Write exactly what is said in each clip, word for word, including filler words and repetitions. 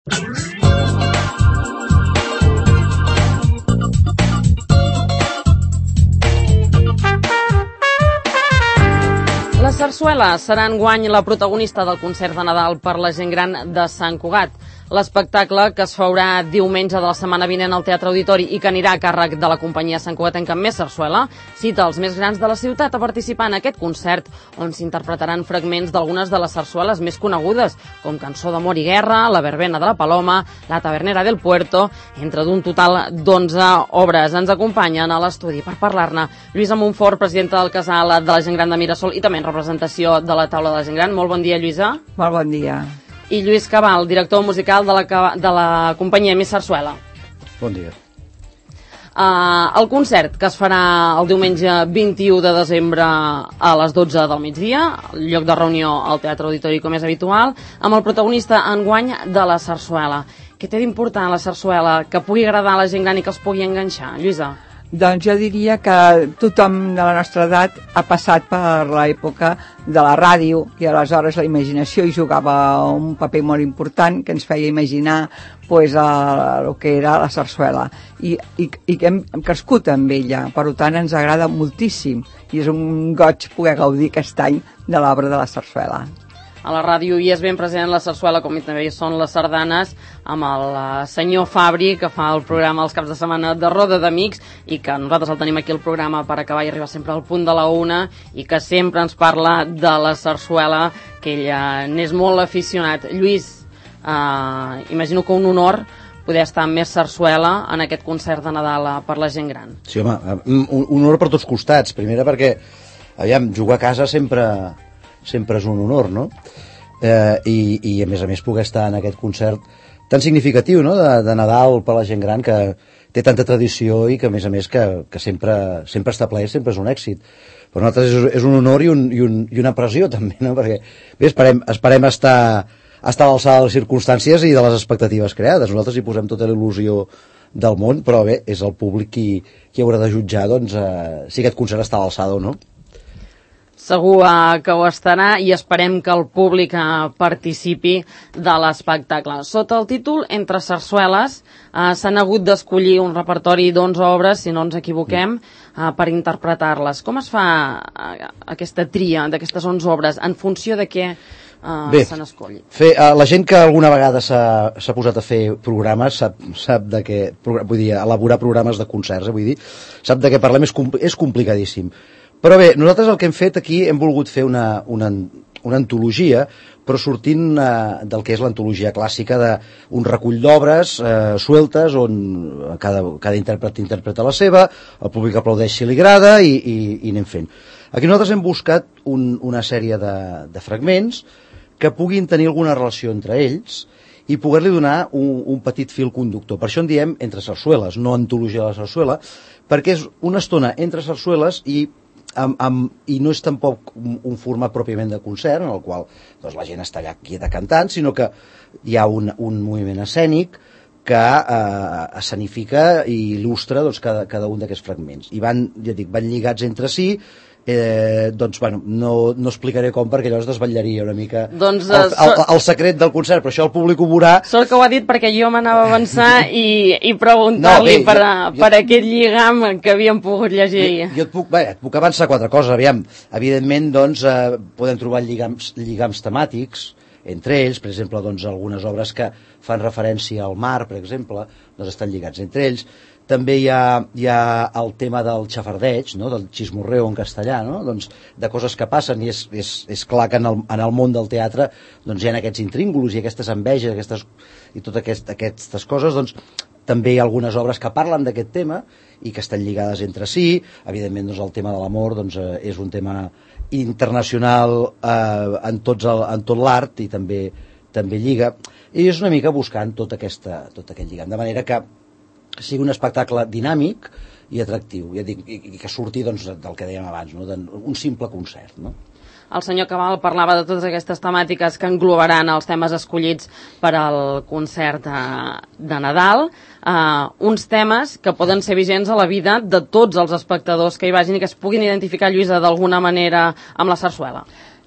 La sarsuela serà enguany la protagonista del concert de Nadal per la gent gran de Sant Cugat. L'espectacle, que es faurà diumenge de la setmana vinent al Teatre Auditori i que anirà a càrrec de la companyia santcugatenca Més Sarsuela, cita els més grans de la ciutat a participar en aquest concert, on s'interpretaran fragments d'algunes de les sarsueles més conegudes, com Cançó d'amor i guerra, La verbena de la Paloma, La tavernera del Puerto, entre d'un total d'onze obres. Ens acompanyen a l'estudi per parlar-ne Lluïsa Montfort, presidenta del Casal de la Gent Gran de Mirasol i també en representació de la Taula de la Gent Gran. Molt bon dia, Lluïsa. Molt bon dia. I Lluís Cabal, director musical de la, de la companyia Més Sarsuela. Bon dia. Uh, el concert, que es farà el diumenge vint-i-u de desembre a les dotze del migdia, el lloc de reunió al Teatre Auditori com és habitual, amb el protagonista enguany de la sarsuela. Què té d'important la sarsuela que pugui agradar a la gent gran i que els pugui enganxar, Lluïsa? Doncs jo diria que tothom de la nostra edat ha passat per l'època de la ràdio i aleshores la imaginació hi jugava un paper molt important que ens feia imaginar pues, el que era la sarsuela i, i, i que hem crescut amb ella, per tant ens agrada moltíssim i és un goig poder gaudir aquest any de l'obra de la sarsuela. A la ràdio hi és ben present la sarsuela, com també hi són les sardanes, amb el senyor Fabri, que fa el programa els caps de setmana de Roda d'Amics, i que nosaltres el tenim aquí al programa per acabar i arribar sempre al punt de la una, i que sempre ens parla de la sarsuela, que ella n'és molt aficionat. Lluís, eh, imagino que un honor poder estar amb Més Sarsuela en aquest concert de Nadal per la gent gran. Sí, home, un, un honor per tots costats. Primera perquè, aviam, jugar a casa sempre... sempre és un honor, no? Eh, i, i a més a més poder estar en aquest concert tan significatiu, no?, de, de Nadal per la gent gran, que té tanta tradició i que a més a més que, que sempre, sempre està ple, sempre és un èxit. Per nosaltres és, és un honor i, un, i, un, i una pressió també, no?, perquè bé, esperem, esperem estar, estar a l'alçada de les circumstàncies i de les expectatives creades. Nosaltres hi posem tota la il·lusió del món, però bé, és el públic qui, qui haurà de jutjar, doncs, eh, si aquest concert està a l'alçada o no. Segur eh, que ho estarà i esperem que el públic eh, participi de l'espectacle. Sota el títol Entre sarsueles eh, s'han hagut d'escollir un repertori d'onze obres, si no ens equivoquem, eh, per interpretar-les. Com es fa eh, aquesta tria d'aquestes onze obres? En funció de què eh, se n'escolli? Fer, eh, la gent que alguna vegada s'ha, s'ha posat a fer programes sap, sap de què, vull dir, elaborar programes de concerts, eh, vull dir, sap de què parlem, és, compl és complicadíssim. Però bé, nosaltres el que hem fet aquí hem volgut fer una, una, una antologia, però sortint eh, del que és l'antologia clàssica d'un recull d'obres eh, sueltes on cada, cada intèrpret interpreta la seva, el públic aplaudeix si li agrada i, i, i anem fent. Aquí nosaltres hem buscat un, una sèrie de, de fragments que puguin tenir alguna relació entre ells i poder-li donar un, un petit fil conductor. Per això en diem Entre sarsueles, no antologia de la sarsuela, perquè és una estona entre sarsueles i Amb, amb, i no és tampoc un, un format pròpiament de concert en el qual doncs, la gent està allà quieta cantant, sinó que hi ha un, un moviment escènic que eh, escenifica i il·lustra doncs, cada, cada un d'aquests fragments i van, ja dic, van lligats entre si. Eh, doncs bueno, no, no explicaré com perquè allò es desvetllaria una mica doncs, el, el, el secret del concert, però això el públic ho veurà. Sort que ho ha dit perquè jo m'anava a avançar i, i preguntar-li no, per, jo, per jo, aquest lligam que havíem pogut llegir. Jo, jo et, puc, bé, et puc avançar quatre coses, aviam. Evidentment, doncs, eh, podem trobar lligams, lligams temàtics entre ells, per exemple, doncs, algunes obres que fan referència al mar, per exemple, doncs estan lligats entre ells. També hi ha, hi ha el tema del xafardeig, no? Del xismorreo en castellà, no? Doncs, de coses que passen, i és, és, és clar que en el, en el món del teatre doncs, hi ha aquests intríngulos i aquestes enveges aquestes, i totes aquest, aquestes coses. Doncs, també hi ha algunes obres que parlen d'aquest tema i que estan lligades entre si. Evidentment, doncs, el tema de l'amor doncs, eh, és un tema internacional eh, en, tots el, en tot l'art i també, també lliga. I és una mica buscant tot, aquesta, tot aquest lligam, de manera que sigui un espectacle dinàmic i atractiu, ja dic, i que surti doncs, del que dèiem abans, no? Un simple concert. No? El senyor Cabal parlava de totes aquestes temàtiques que englobaran els temes escollits per al concert de, de Nadal, uh, uns temes que poden ser vigents a la vida de tots els espectadors que hi vagin i que es puguin identificar, Lluïsa, d'alguna manera amb la sarsuela.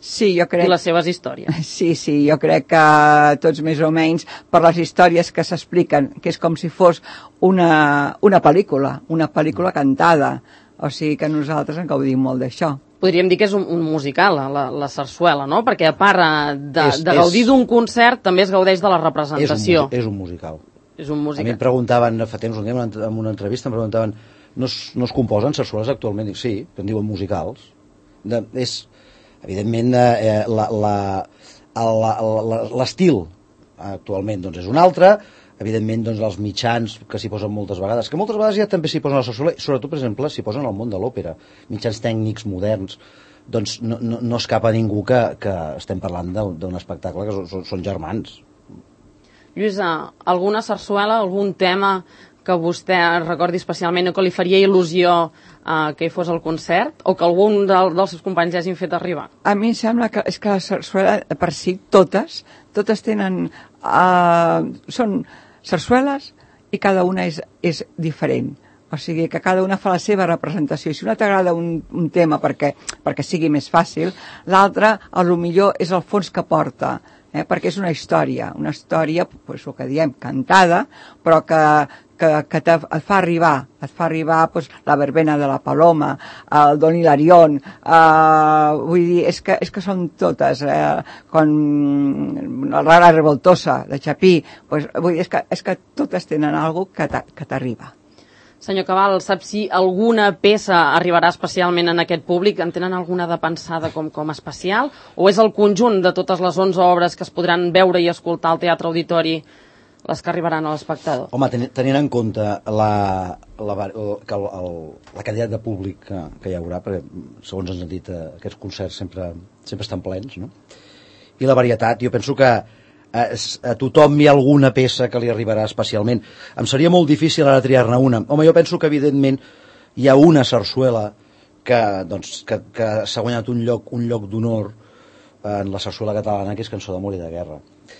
Sí, jo crec... I les seves històries. Sí, sí, jo crec que tots més o menys per les històries que s'expliquen, que és com si fos una, una pel·lícula, una pel·lícula cantada. O sigui que nosaltres en gaudim molt d'això. Podríem dir que és un, un musical, la, la sarsuela, no? Perquè a part de, és, de gaudir d'un concert, també es gaudeix de la representació. És un, és un musical. És un musical. A mi em preguntaven, fa temps, un dia, en una entrevista, em preguntaven, no es, no es composen sarsueles actualment? Dic, sí, em diuen musicals. De, és, evidentment, eh, la, la, la, la, l'estil actualment doncs, és un altre. Evidentment, doncs, els mitjans que s'hi posen moltes vegades, que moltes vegades ja també s'hi posen a la sarsuela, sobretot, per exemple, s'hi posen al món de l'òpera, mitjans tècnics moderns, doncs no, no, no escapa a ningú que, que estem parlant d'un espectacle que són, són germans. Lluïsa, alguna sarsuela, algun tema que vostè recordi especialment o que li faria il·lusió eh, que hi fos al concert, o que algun del, dels seus companys hagin fet arribar? A mi em sembla que és que la sarsuela, per si, totes, totes tenen... Uh, són sarsueles i cada una és, és diferent. O sigui que cada una fa la seva representació. I si una t'agrada un, un tema perquè, perquè sigui més fàcil, l'altra, a lo millor, és el fons que porta. Eh, perquè és una història, una història, pues, el que diem, cantada, però que, que, que te, et fa arribar, et fa arribar pues, la verbena de la Paloma, el Don Hilarión, eh, vull dir, és que, és que són totes, eh, con la Rara Revoltosa, de Chapí, pues, vull dir, és que, és que totes tenen alguna cosa que t'arriba. Senyor Cabal, sap si alguna peça arribarà especialment en aquest públic? En tenen alguna de pensada com, com especial? O és el conjunt de totes les onze obres que es podran veure i escoltar al Teatre Auditori les que arribaran a l'espectador? Home, tenint en compte la, la, que el, el, la quantitat de públic que, que hi haurà, perquè segons ens han dit, aquests concerts sempre, sempre estan plens, no? I la varietat, jo penso que a, a tothom hi ha alguna peça que li arribarà especialment. Em seria molt difícil ara triar-ne una. Home, jo penso que evidentment hi ha una sarsuela que, doncs, que, que s'ha guanyat un lloc, un lloc d'honor en la sarsuela catalana, que és Cançó d'amor i de guerra.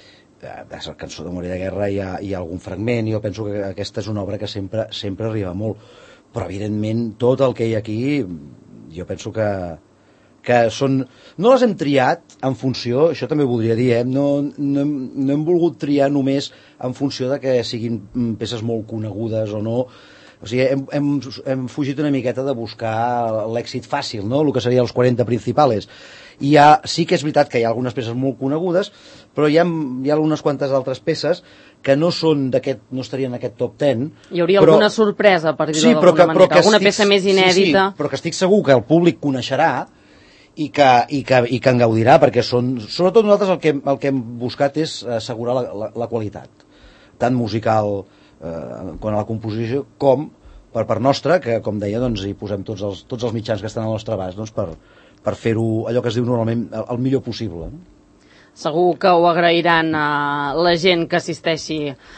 A la Cançó d'amor i de guerra hi ha, hi ha algun fragment, i jo penso que aquesta és una obra que sempre, sempre arriba molt. Però evidentment tot el que hi ha aquí, jo penso que que són... No les hem triat en funció, això també ho voldria dir, eh? no, no, hem, no hem volgut triar només en funció de que siguin peces molt conegudes o no. O sigui, hem, hem, hem fugit una miqueta de buscar l'èxit fàcil, no? El que seria els quaranta principals. I ha, sí que és veritat que hi ha algunes peces molt conegudes, però hi ha, hi ha unes quantes altres peces que no són d'aquest, no estarien en aquest top ten. Hi hauria però, alguna sorpresa, per dir-ho sí, d'alguna manera, alguna estic, peça més inèdita. Sí, sí, però que estic segur que el públic coneixerà i que, i que, i que en gaudirà, perquè són, sobretot nosaltres el que, el que hem buscat és assegurar la, la, la qualitat, tant musical eh, quant a la composició, com per part nostra, que com deia, doncs, hi posem tots els, tots els mitjans que estan al nostre abast, doncs, per, per fer-ho allò que es diu normalment el, el millor possible. No? Segur que ho agrairan a la gent que assisteixi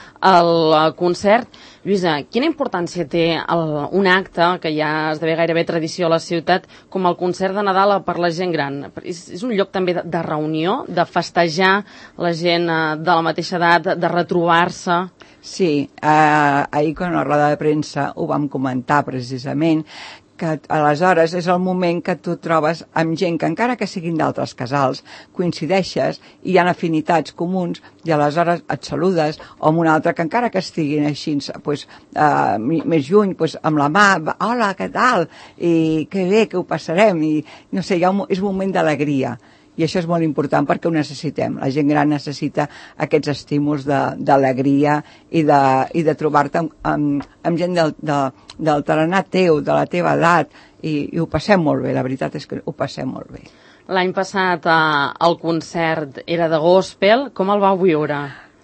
al concert. Lluïsa, quina importància té el, un acte que ja esdevé gairebé tradició a la ciutat com el concert de Nadal per la gent gran? És, és un lloc també de, de reunió, de festejar la gent de la mateixa edat, de retrobar-se? Sí, eh, ahir quan a la roda de premsa ho vam comentar precisament, que aleshores és el moment que tu trobes amb gent que encara que siguin d'altres casals coincideixes i hi ha afinitats comuns i aleshores et saludes, o amb un altre que encara que estiguin així pues, uh, més lluny, pues, amb la mà, hola, què tal? I que bé, que ho passarem, i no sé, ha un, és un moment d'alegria. I això és molt important perquè ho necessitem. La gent gran necessita aquests estímuls d'alegria i de, i de trobar-te amb, amb, amb gent del, de, del tarannà teu, de la teva edat, i, i ho passem molt bé, la veritat és que ho passem molt bé. L'any passat eh, el concert era de gospel, com el vau viure?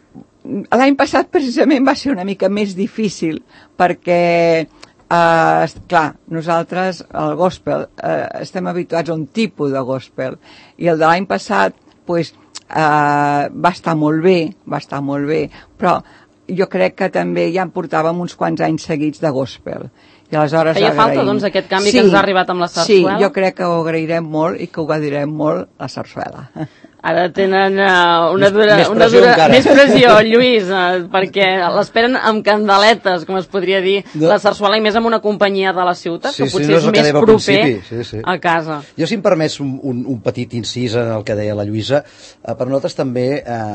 L'any passat precisament va ser una mica més difícil perquè Uh, clar, nosaltres, el gospel, uh, estem habituats a un tipus de gospel, i el de l'any passat pues, uh, va estar molt bé, va estar molt bé, però jo crec que també ja en portàvem uns quants anys seguits de gospel. I aleshores feia agraïm. falta, doncs, aquest canvi sí, que ens ha arribat amb la sarsuela? Sí, jo crec que ho agrairem molt i que ho gaudirem molt la sarsuela. Ara tenen uh, una dura, més una pressió dura, encara. més pressió, Lluís, uh, perquè l'esperen amb candeletes, com es podria dir, no. La sarsuela, i més amb una companyia de la ciutat, sí, que potser sí, no és, és més proper sí, sí. a casa. Jo, si em permets un, un, un petit incís en el que deia la Lluïsa, eh, per nosaltres també,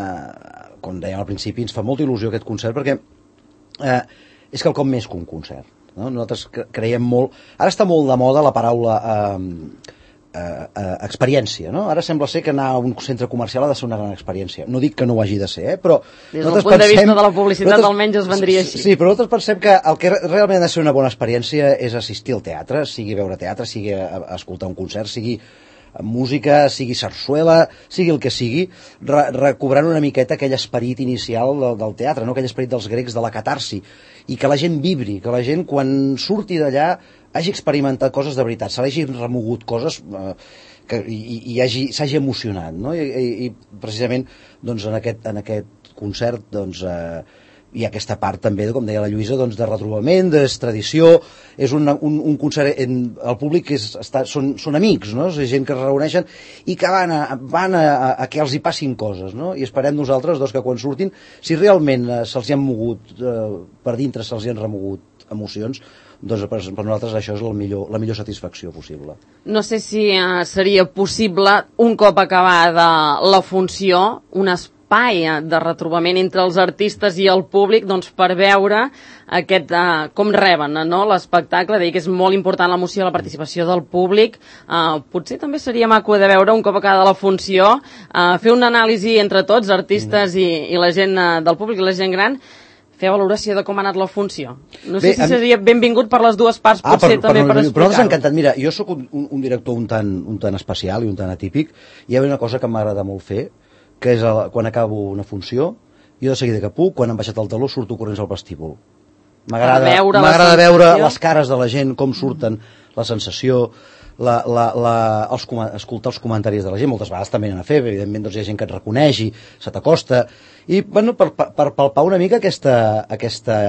eh, com dèiem al principi, ens fa molta il·lusió aquest concert, perquè eh, és quelcom més que un concert. No? Nosaltres creiem molt... Ara està molt de moda la paraula eh, eh, eh, experiència, no? Ara sembla ser que anar a un centre comercial ha de ser una gran experiència. No dic que no ho hagi de ser, eh? Però... Des del punt pensem, de vista de la publicitat almenys es vendria així. Sí, però nosaltres pensem que el que realment ha de ser una bona experiència és assistir al teatre, sigui veure teatre, sigui escoltar un concert, sigui música, sigui sarsuela, sigui el que sigui, re recobrant una miqueta aquell esperit inicial del, del teatre, no? Aquell esperit dels grecs de la catarsi, i que la gent vibri, que la gent quan surti d'allà hagi experimentat coses de veritat, se l'hagi remogut coses eh, que, i, i hagi, s'hagi emocionat, no? I, i, i precisament doncs, en, aquest, en aquest concert doncs, eh, hi ha aquesta part també, com deia la Lluïsa, doncs, de retrobament, de tradició, és un, un, un concert, en, el públic és, està, són, són amics, no? És gent que es reuneixen i que van, a, van a, a, a que els hi passin coses, no? I esperem nosaltres doncs, que quan surtin, si realment eh, se'ls hi han mogut, eh, per dintre se'ls hi han remogut emocions, doncs per, per nosaltres això és el millor, la millor satisfacció possible. No sé si eh, seria possible, un cop acabada la funció, un espai de retrobament entre els artistes i el públic, doncs per veure aquest, uh, com reben no? L'espectacle, dir que és molt important l'emoció, la participació del públic. Uh, potser també seria maco de veure un cop acabada la funció, uh, fer una anàlisi entre tots, artistes i, i la gent uh, del públic i la gent gran, fer valoració de com ha anat la funció. No sé Bé, si seria benvingut per les dues parts, ah, potser per, també per, per explicar-ho. Però nosaltres encantat. Mira, jo sóc un, un, un director un tant, un tant especial i un tant atípic, i hi ha una cosa que m'agrada molt fer, que és el, quan acabo una funció, jo de seguida que puc, quan han baixat el taló, surto corrents al vestíbul. M'agrada veure, veure les cares de la gent, com surten, la sensació, la, la, la, els, escoltar els comentaris de la gent. Moltes vegades també n'han a fer, evidentment doncs, hi ha gent que et reconeix i se t'acosta. I bueno, per, per, per palpar una mica aquesta, aquesta,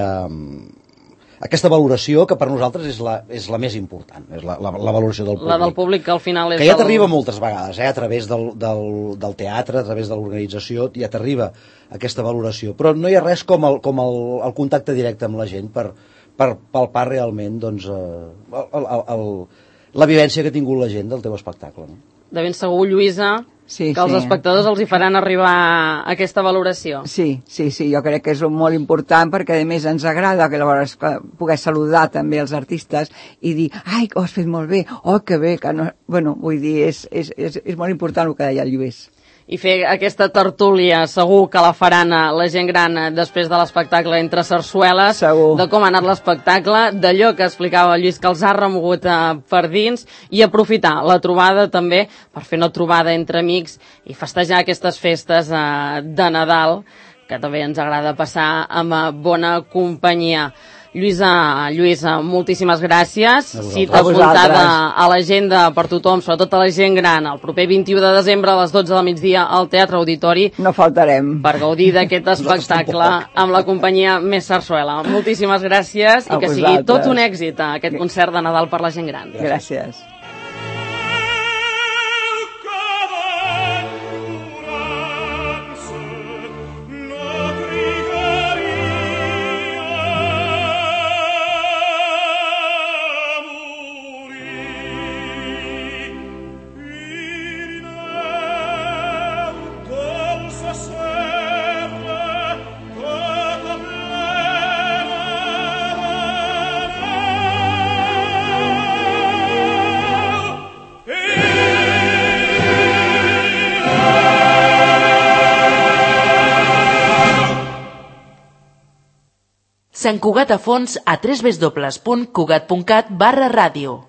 aquesta valoració que per nosaltres és la, és la més important, és la, la, la valoració del públic. La del públic que al final és... Que ja del... t'arriba moltes vegades, eh, a través del, del, del teatre, a través de l'organització, ja t'arriba aquesta valoració. Però no hi ha res com el, com el, el contacte directe amb la gent per, per palpar realment doncs, eh, el, el, el, la vivència que ha tingut la gent del teu espectacle. No? De ben segur, Lluïsa, sí, que els sí. espectadors els hi faran arribar aquesta valoració. Sí, sí, sí, jo crec que és molt important perquè a més ens agrada que llavors poder saludar també els artistes i dir, ai, ho has fet molt bé, oh, que bé, que no... Bueno, vull dir, és, és, és, és molt important el que deia el Lluís. I fer aquesta tertúlia, segur que la faran la gent gran després de l'espectacle entre sarsueles, segur. De com ha anat l'espectacle, d'allò que explicava el Lluís que els ha remogut per dins, i aprofitar la trobada també per fer una trobada entre amics i festejar aquestes festes de Nadal, que també ens agrada passar amb bona companyia. Lluïsa, Lluïsa, moltíssimes gràcies. Cita apuntada a l'agenda per tothom, sobretot a la gent gran, el proper vint-i-u de desembre a les dotze del migdia al Teatre Auditori. No faltarem. Per gaudir d'aquest espectacle amb la companyia Més Sarsuela. Moltíssimes gràcies i que sigui tot un èxit aquest concert de Nadal per la gent gran. Gràcies. Sant Cugat a fons a w w w punt cugat punt cat barra ràdio.